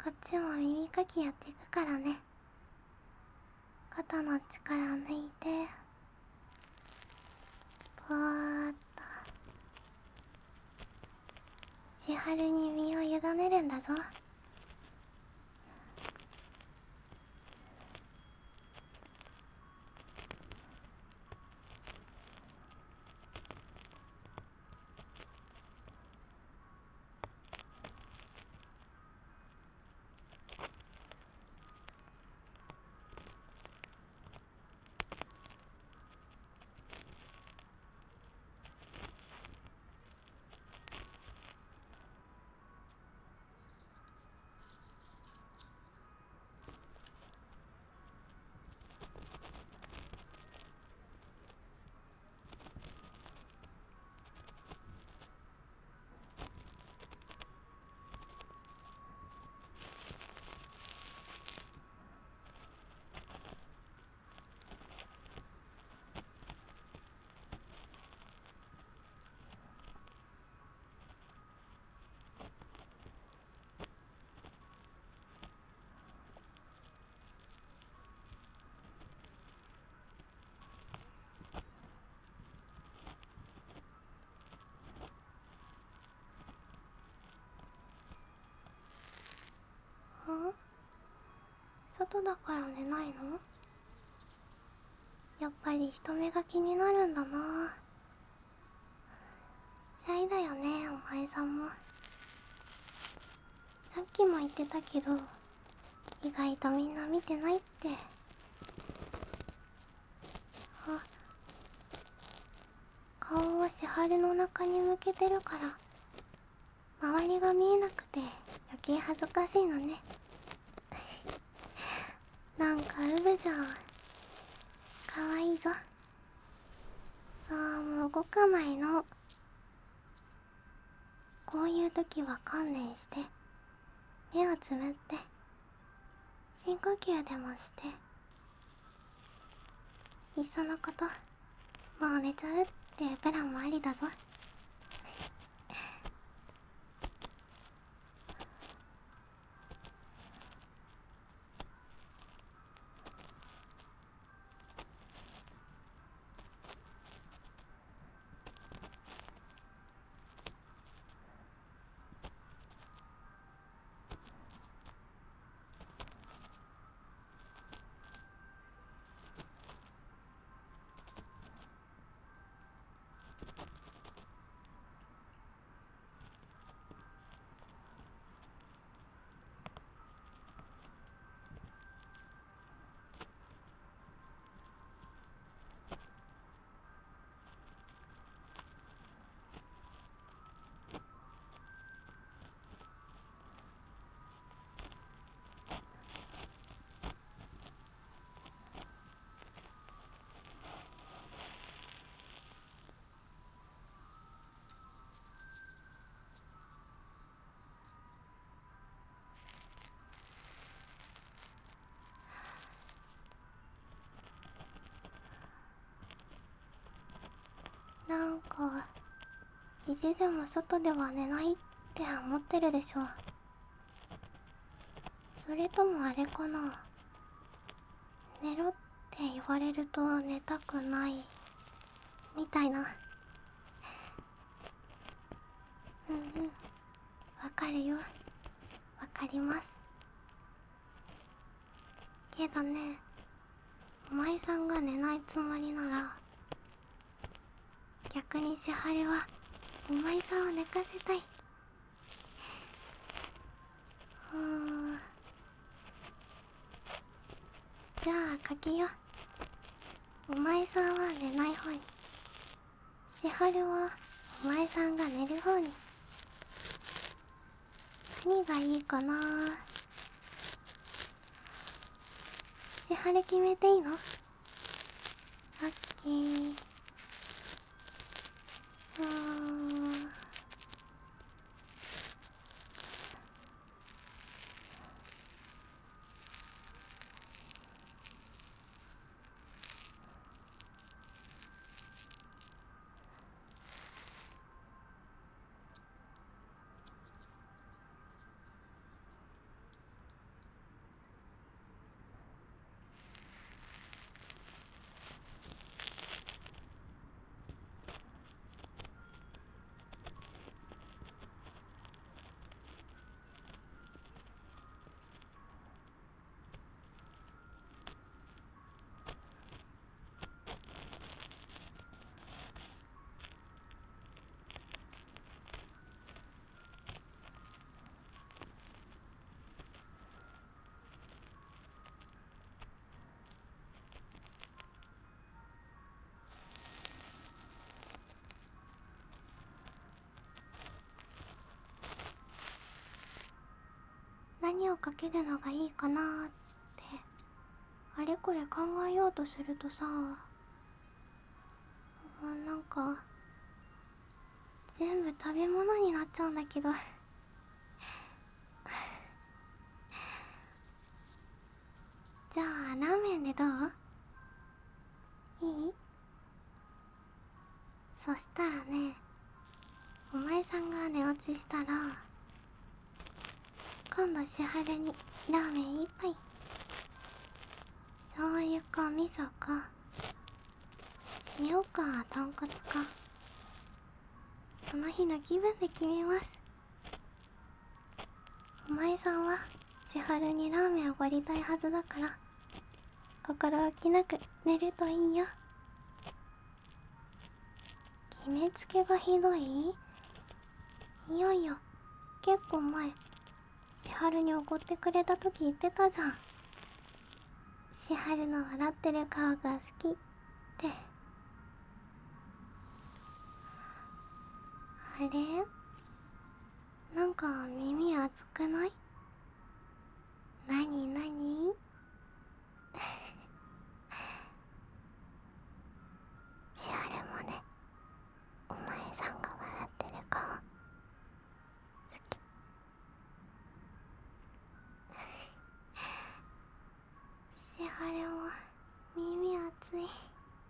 こっちも耳かきやっていくからね。肩の力抜いて、ぽーっと千春に身を委ねるんだぞ。外だから寝ないの？やっぱり人目が気になるんだな。シャイだよね、お前さんも。さっきも言ってたけど、意外とみんな見てないって。あ、顔を千春の中に向けてるから周りが見えなくて余計恥ずかしいのね。なんかウブじゃん。かわいいぞ。もう動かないの。こういう時は観念して目をつむって深呼吸でもして、いっそのこともう寝ちゃうってプランもありだぞ。なんか意地でも外では寝ないって思ってるでしょ。それともあれかな、寝ろって言われると寝たくないみたいな。うんうん、わかるよ、わかります。けどね、お前さんが寝ないつもりなら逆に千春はお前さんを寝かせたい。じゃあかけよう。お前さんは寝ない方に、千春はお前さんが寝る方に。何がいいかな。千春決めていいの？オッケー。 何をかけるのがいいかなーってあれこれ考えようとするとさ、なんか全部食べ物になっちゃうんだけどじゃあラーメンでどう？いい？そしたらね、お前さんが寝落ちしたら今度千春にラーメン一杯、醤油か味噌か塩か豚骨か、その日の気分で決めます。お前さんは千春にラーメンをおごりたいはずだから、心置きなく寝るといいよ。決めつけがひどい？いやいや、結構前千春に怒ってくれた時言ってたじゃん。千春の笑ってる顔が好きって。あれ？なんか耳熱くない？なになに？千春もね、お前さんが笑ってる顔好き。千春も耳熱い。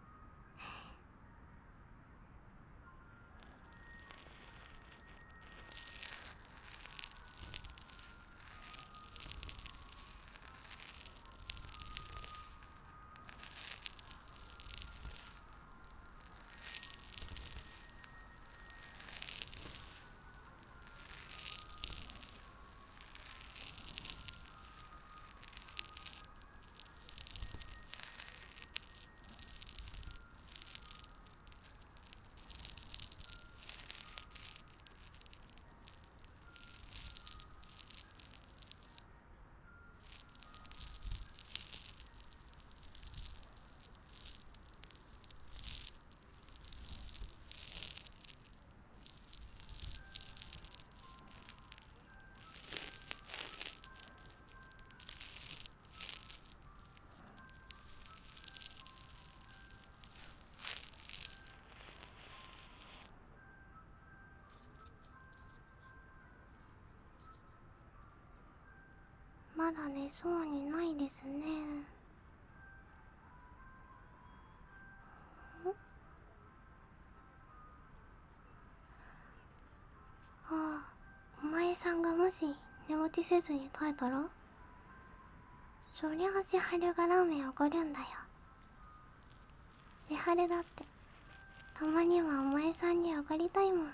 まだ寝そうにないですね。ああ、お前さんがもし寝落ちせずに耐えたら、そりゃあ千春がラーメンおごるんだよ。千春だってたまにはお前さんにおごりたいもん。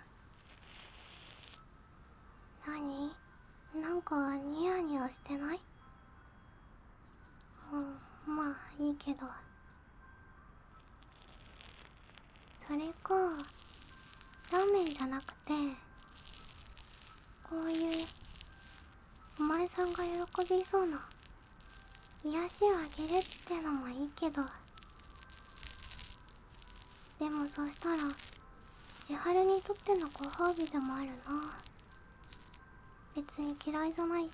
なに？なんかニヤニヤしてない？まあいいけど。それかラーメンじゃなくて、こういうお前さんが喜びそうな癒しをあげるってのもいいけど。でもそしたら千春にとってのご褒美でもあるな。別に嫌いじゃないし、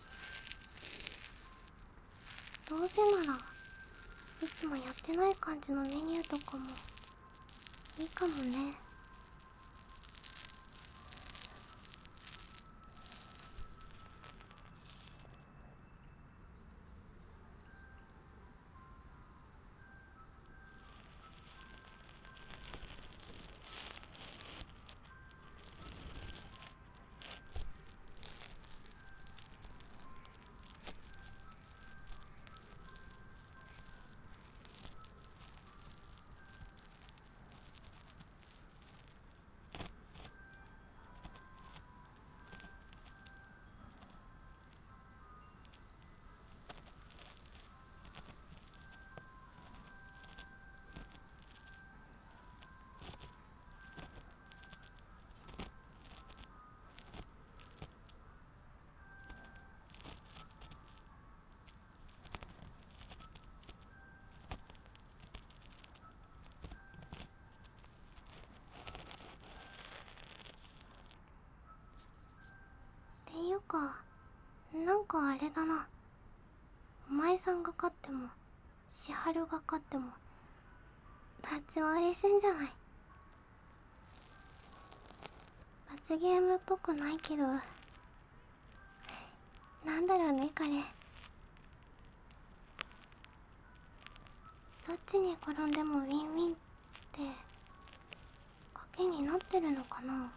どうせならいつもやってない感じのメニューとかもいいかもね。っていうか、 なんかあれだな。お前さんが勝っても千春が勝っても立ち回り戦じゃない。罰ゲームっぽくないけど、なんだろうね彼。どっちに転んでもウィンウィンって賭けになってるのかな。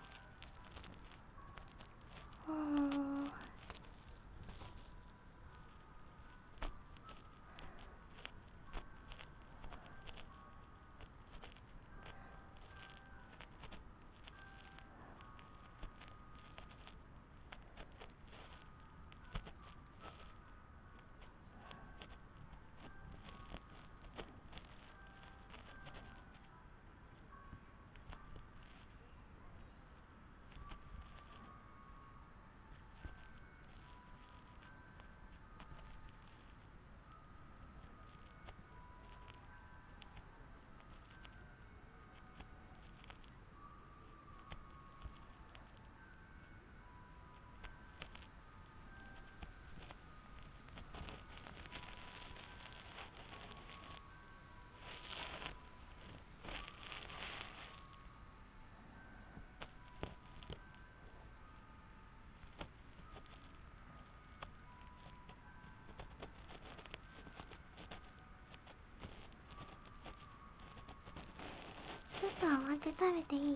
ちょっとお待ち食べていい？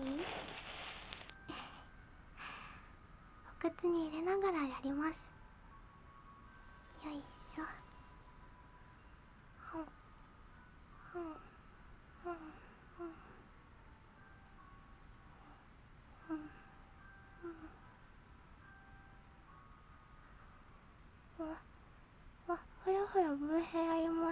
お口に入れながらやります。よいしょ。ほんほんほんほんほんほん。ふらふらブーヘやります。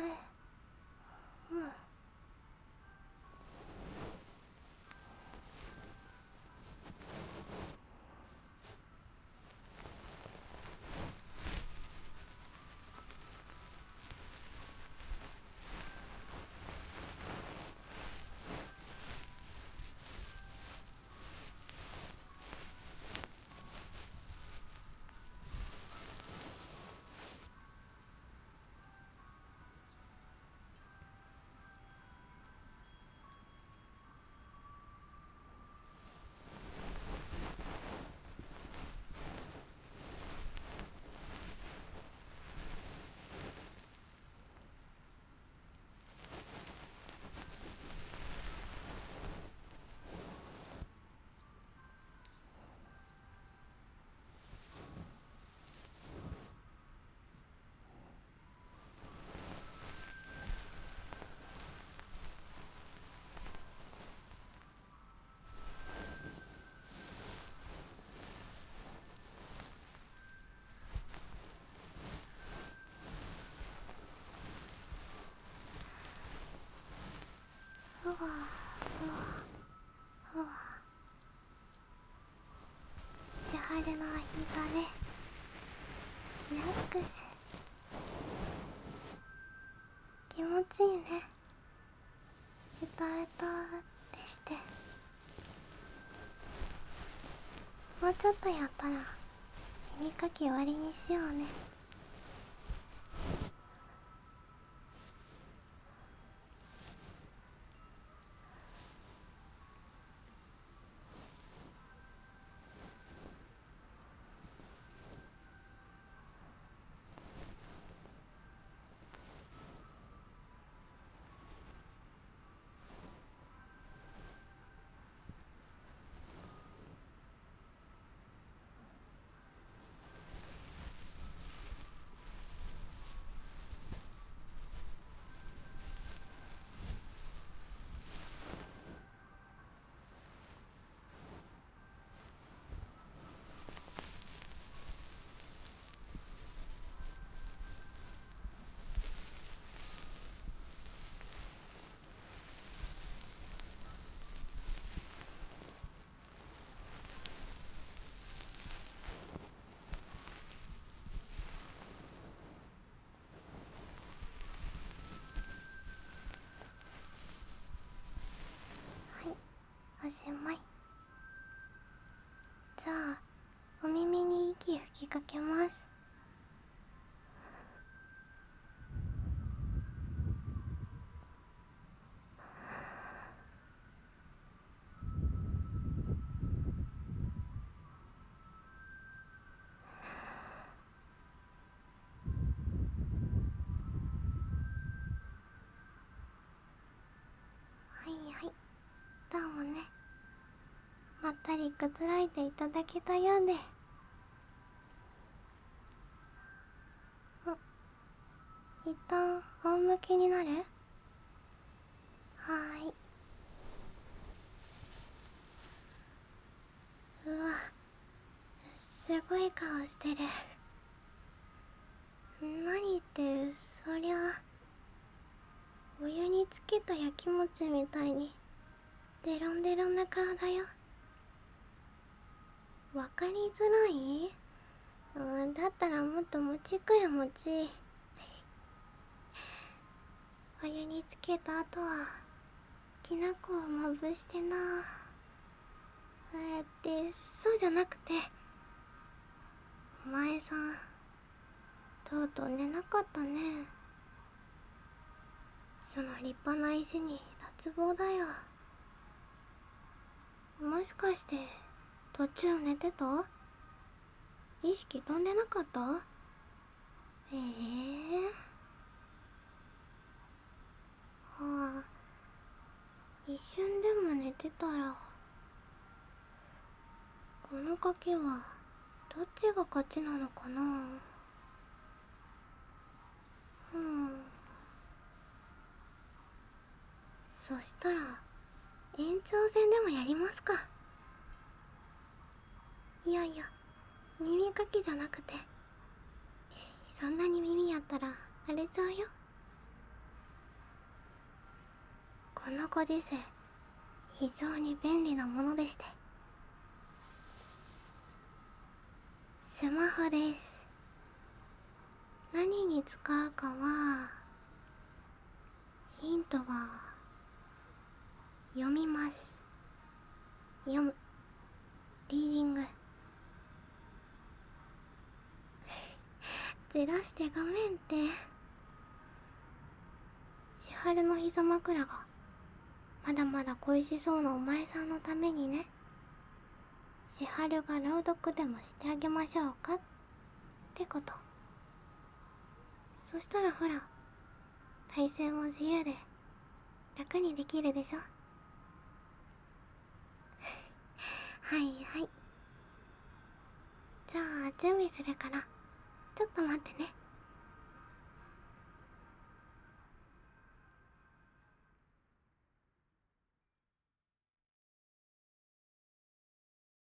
ふわふわふわ。千春の膝でリラックス。気持ちいいね。うたうたってして。もうちょっとやったら耳かき終わりにしようね。はい、おしまい。じゃあお耳に息吹きかけます。 ったりくつろいでいただけたようで。一旦仰向けになる？はーい。うわ、すごい顔してる。何って、そりゃお湯につけたやきもちみたいにデロンデロンな顔だよ。わかりづらい？だったらもっともちくよもち。お湯につけた後はきな粉をまぶしてな。そうじゃなくて、お前さんとうとう寝なかったね。その立派な石に脱帽だよ。もしかして途中寝てた？意識飛んでなかった？はあ、一瞬でも寝てたら、この賭けはどっちが勝ちなのかな。そしたら延長戦でもやりますか。いやいや、耳かきじゃなくて、そんなに耳やったら荒れちゃうよ。このご時世、非常に便利なものでして。スマホです。何に使うかは、ヒントは読みます。読む、リーディング。ずらしてごめんって。千春の膝枕がまだまだ恋しそうなお前さんのためにね。千春が朗読でもしてあげましょうかってこと。そしたらほら、体勢も自由で楽にできるでしょ。はいはい。じゃあ準備するからちょっと待ってね。